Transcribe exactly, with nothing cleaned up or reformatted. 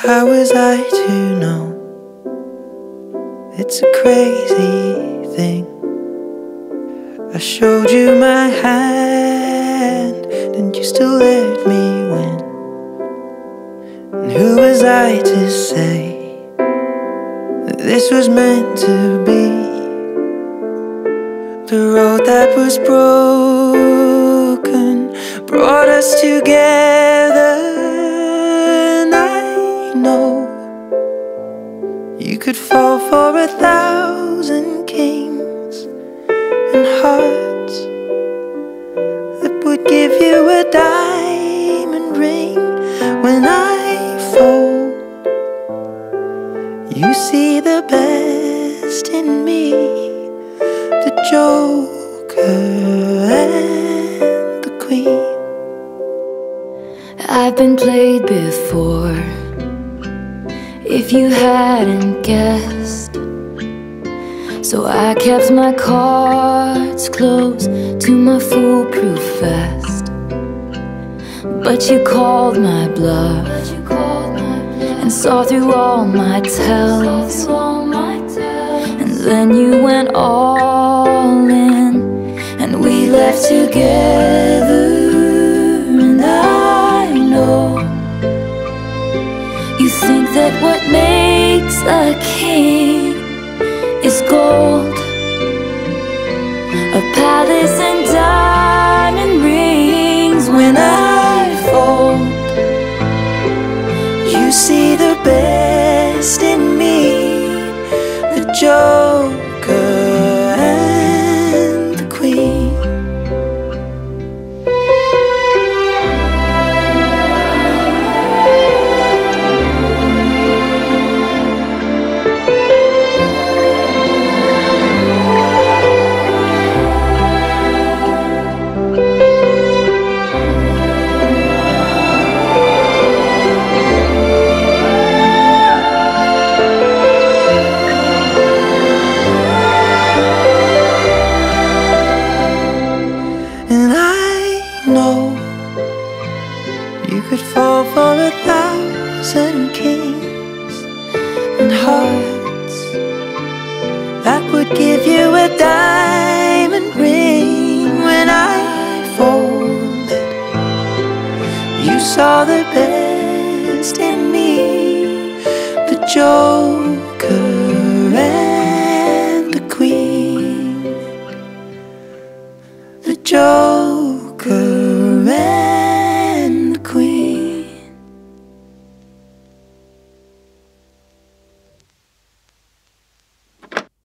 How was I to know? It's a crazy thing. I showed you my hand and you still let me win. And who was I to say that this was meant to be? The road that was broken brought us together. And I know you could fall for a thousand kings and hearts that would give you a diamond ring. When I fold, you see the best in me, the Joker and the Queen. I've been played before, if you hadn't guessed. So I kept my cards close to my foolproof vest. But you called my bluff and saw through all my tells. And then you went all in, and we left together. And I know you think that what makes a king is gold, a palace and diamond rings. When I fold, you see the best in me, the Joker and the Queen. You could fall for a thousand kings and hearts that would give you a diamond ring. When I folded, you saw the best in me, the Joker